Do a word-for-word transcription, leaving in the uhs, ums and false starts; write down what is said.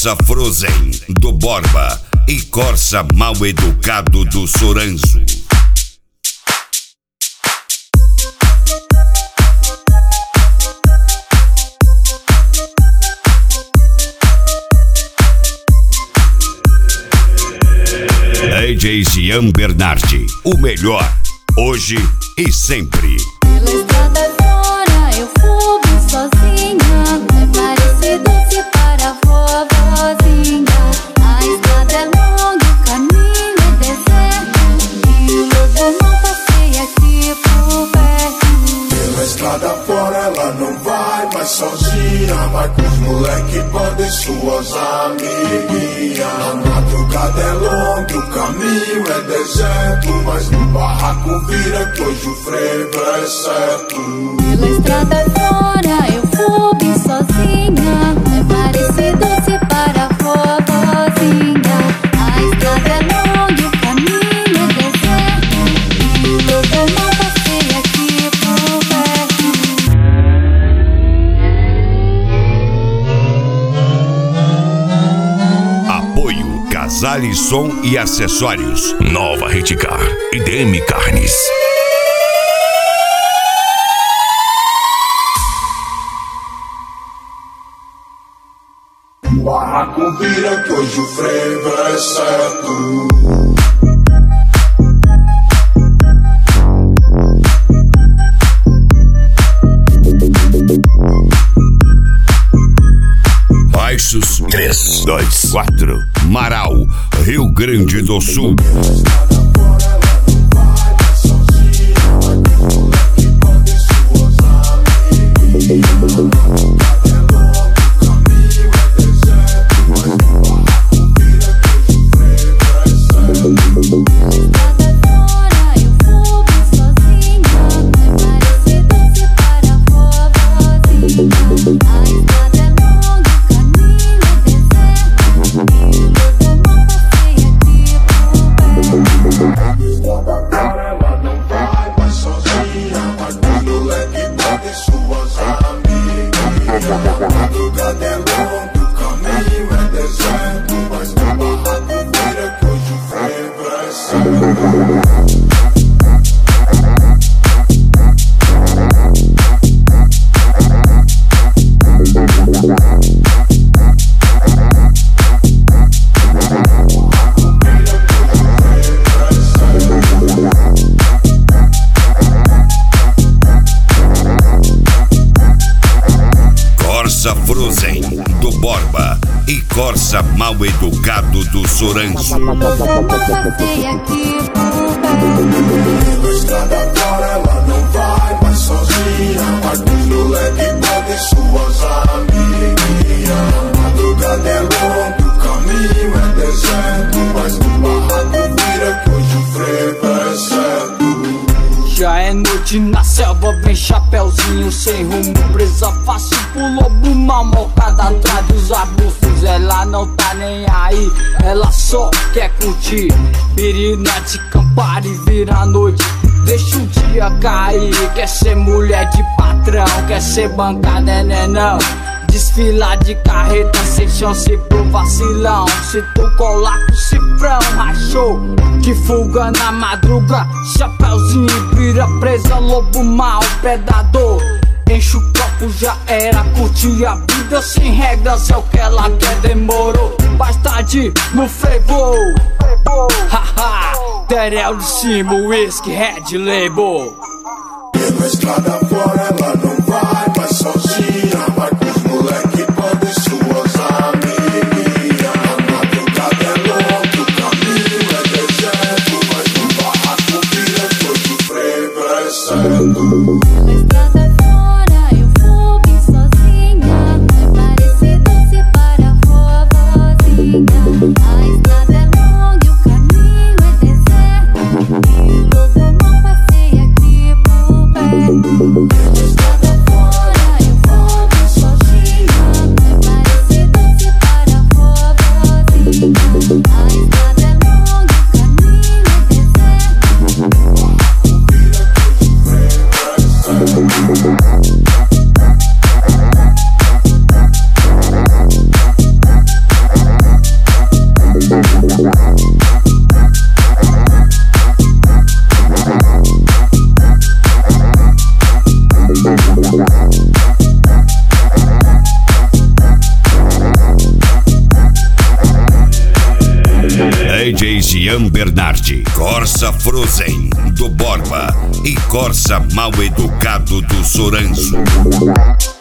Corsa Frozen do Borba e Corsa Mal Educado do Soranzo. D J Gian Bernardi, o melhor, hoje e sempre. Pela estrada fora eu fui sozinha, é parecido se para a vovozinha. A estrada é longa, o caminho é deserto, e o lobo mal passeia aqui por perto. Pela estrada fora ela não vai mais sozinha, vai com os moleque, banda e suas amiguinhas. A madrugada é longa, o caminho é deserto, mas no barraco vira que hoje o frevo é certo. Pela estrada fora eu fui sozinha, é parecido se para a vovozinha. A estrada é longa, o caminho é deserto, e o lobo mal passeia aqui por perto. Apoio Casale Som e Acessórios. Nova Reticar e D M Carnes. O barraco vira que hoje o frevo é certo. Baixos três, dois, quatro, Marau, Rio Grande do Sul. Corsa Frozen do Borba e Corsa Mal Educado do Soranzo. Passeia aqui por perto. Pela estrada fora ela não vai mais sozinha, vai com os moleque, banda e suas amiguinhas. A madrugada é longa, o caminho é deserto, mas no barraco vira que hoje o frevo é certo. Já é noite na selva, vem chapeuzinho sem rumo, presa fácil pro lobo mal, mocada atrás dos arbustos. Ela não tá nem aí, ela só quer curtir. Pirinete, Campari, vira noite, deixa o dia cair. Quer ser mulher de patrão, quer ser bancada, é nenão. Desfilar de carreta sem chance pro vacilão. Se tu colar com cifrão, rachou de fuga na madruga. Chapeuzinho vira presa, lobo mal, predador. Enche o copo, já era, curtir a vida sem regras, é o que ela quer, demorou. Mais tarde no frevo, haha, Terel de cima, whisky, red label. Pela estrada fora ela não vai mais sozinha, vai com os moleque, banda e suas amiguinhas. A madrugada é longa, o caminho é deserto, mas no barraco vira que hoje o frevo é certo. Pela estrada fora eu fui sozinha, é parecido se para a vovozinha. A estrada é longa e o caminho é deserto, e o lobo mal passeia aqui por perto. Pela estrada fora eu fui sozinha, é parecido se para a vovozinha. A estrada é longa e o caminho é deserto. Cian Bernardi, Corsa Frozen do Borba e Corsa Mal Educado do Soranzo.